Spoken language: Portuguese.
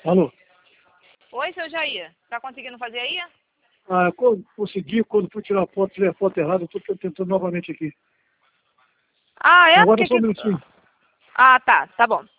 Alô? Oi, seu Jair. Tá conseguindo fazer aí? Consegui, quando fui tirar a foto, tirei a foto errada, estou tentando novamente aqui. Ah, é? Agora Porque só um minutinho. Ah, tá bom.